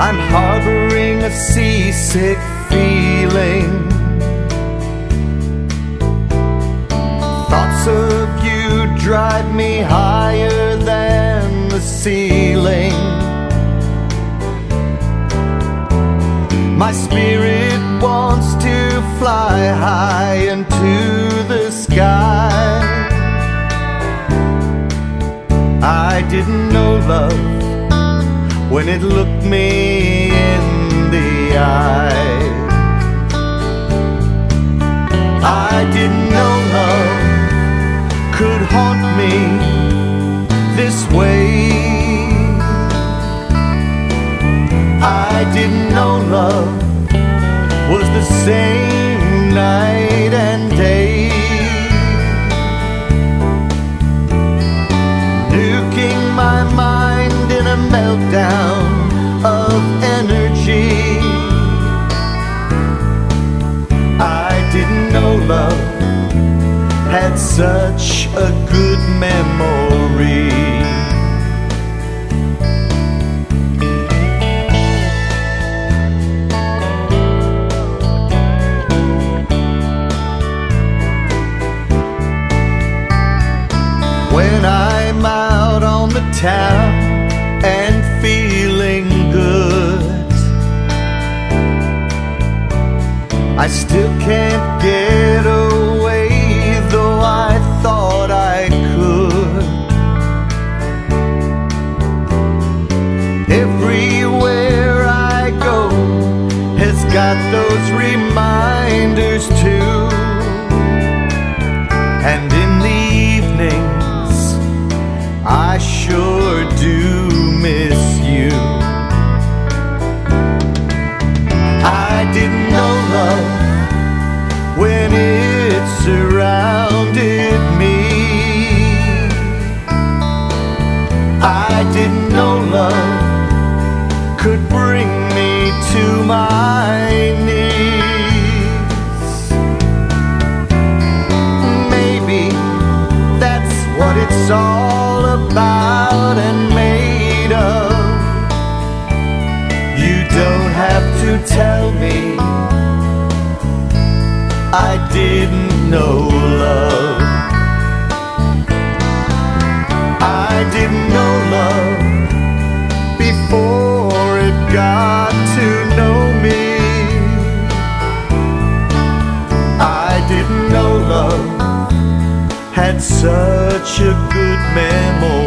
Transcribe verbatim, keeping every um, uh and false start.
I'm harboring a seasick feeling. Thoughts of you drive me higher than the ceiling. My spirit wants to fly high into the sky. I didn't know love when it looked me in the eye. I didn't know love could haunt me this way. I didn't know love was the same night and day. Nuking my mind in a meltdown of energy. I didn't know love had such a good memory. When I'm out on the town and feeling good, I still can't get away, though I thought I could. Everywhere I go has got those reminders too. And in the evenings I sure do miss you. I didn't know love when it surrounded me. I didn't know love could bring me to my knees. Maybe that's what it's all about and made of. You don't have to tell me I didn't know love. I didn't know love before it got to know me. I didn't know love had such a good memory.